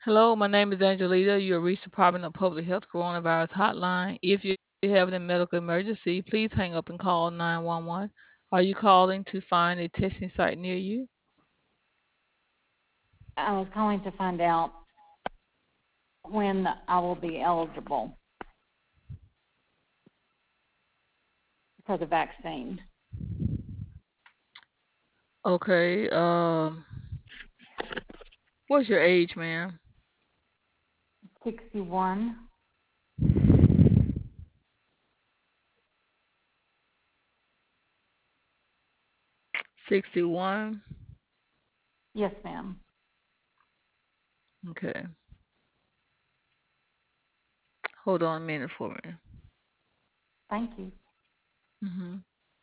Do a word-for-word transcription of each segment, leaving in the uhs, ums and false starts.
Hello, my name is Angelita. You have reached the Department of Public Health Coronavirus Hotline. If you have a medical emergency, please hang up and call nine one one. Are you calling to find a testing site near you? I was calling to find out when I will be eligible for the vaccine. Okay. Um, what's your age, ma'am? sixty-one? sixty-one. Yes, ma'am. Okay. Hold on a minute for me. Thank you. hmm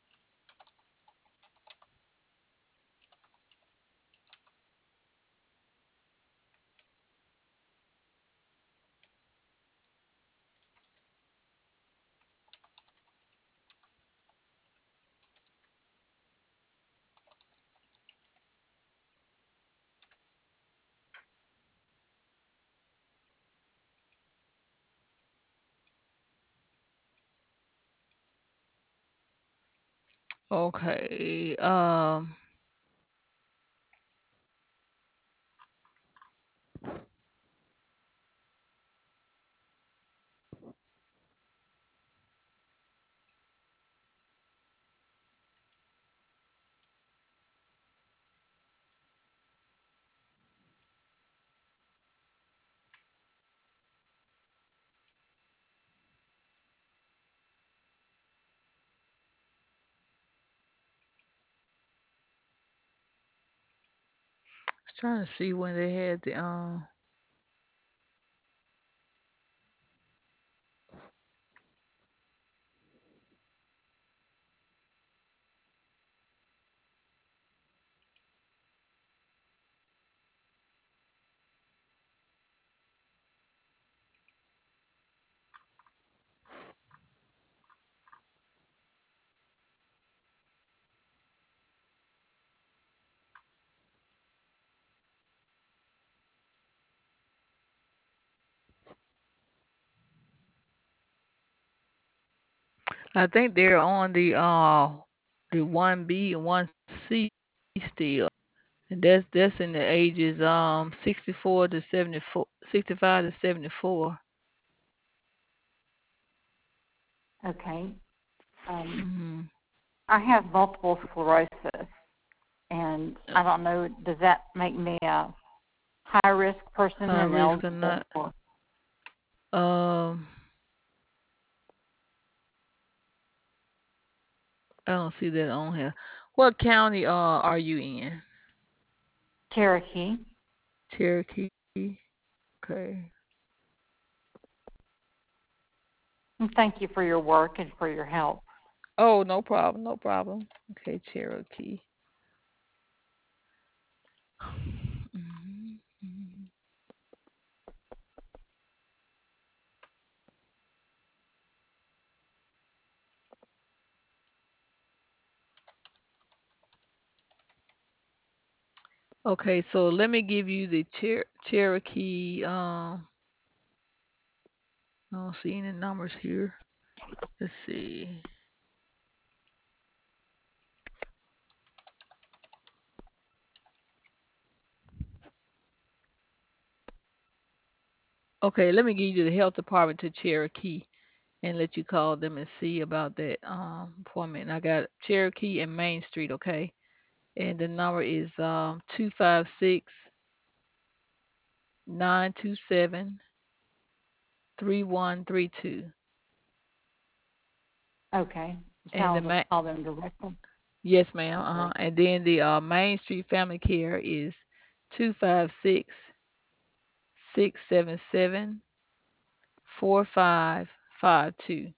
Okay. Um, I was trying to see when they had the um. I think they're on the uh the one B and one C still. And that's that's in the ages um sixty-four to seventy-four, sixty-five to seventy-four. Okay. Um, Mm-hmm. I have multiple sclerosis, and I don't know, does that make me a high risk person High and risk or eligible not? for? Um, I don't see that on here. What county uh are you in? Cherokee? Cherokee. Okay. And thank you for your work and for your help. Oh, no problem, no problem. Okay, Cherokee. Mhm, mhm. Okay, so let me give you the Cher Cherokee. Um, I don't see any numbers here. Let's see. Okay, let me give you the health department to Cherokee and let you call them and see about that um appointment. I got Cherokee and Main Street, okay? And the number is um two five six, nine two seven, three one three two. Okay. So And I'll the just ma- call them directly. yes, ma'am. Uh-huh. Okay. And then the uh, Main Street Family Care is two five six, six seven seven, four five five two.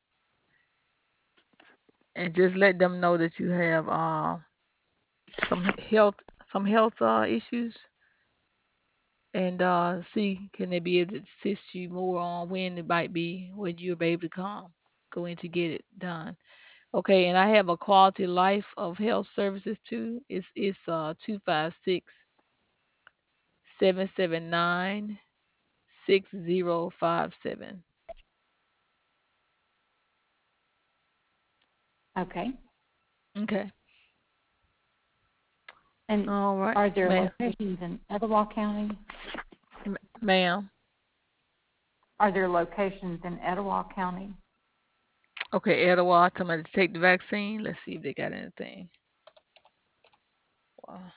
And just let them know that you have uh, some he- health some health uh, issues and uh, see can they be able to assist you more on when it might be when you'll be able to come go in to get it done. Okay, and I have a quality life of health services too. It's it's uh two five six, seven seven nine, six zero five seven. Okay. Okay. And All right, are there ma'am. locations in Etowah County? M- ma'am. Are there locations in Etowah County? Okay, Etowah, tell me to take the vaccine. Let's see if they got anything. Wow.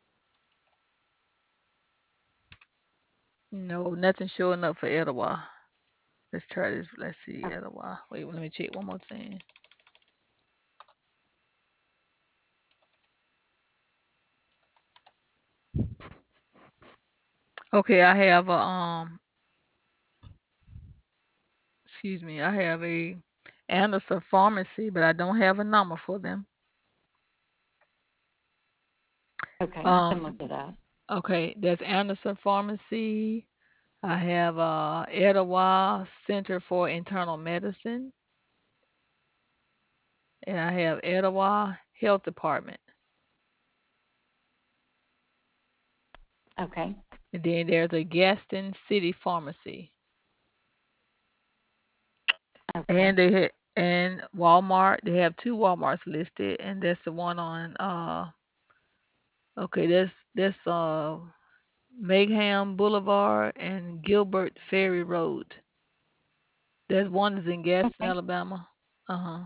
No, nothing showing up for Etowah. Let's try this. Let's see, Oh, Etowah. Wait, let me check one more thing. Okay, I have a um, excuse me, I have a Anderson Pharmacy, but I don't have a number for them. okay. I can look Um, it up. okay, there's Anderson Pharmacy. I have uh Etowah Center for Internal Medicine, and I have Etowah Health Department. Okay. And then there's a Gaston City Pharmacy. Okay. And they ha- and Walmart, they have two Walmarts listed, and that's the one on uh okay, that's that's uh Mayhem Boulevard and Gilbert Ferry Road. There's one is in Gaston, Okay. Alabama. Uh-huh.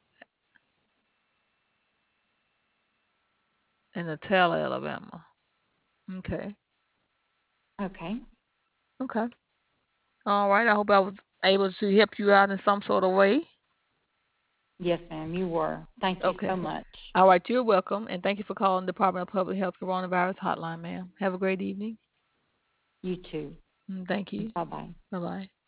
And Atala, Alabama. Okay. Okay. Okay. All right. I hope I was able to help you out in some sort of way. Yes, ma'am, you were. Thank you so Okay. much. All right. You're welcome. And thank you for calling the Department of Public Health Coronavirus Hotline, ma'am. Have a great evening. You too. Mm, thank you. Bye bye. Bye bye.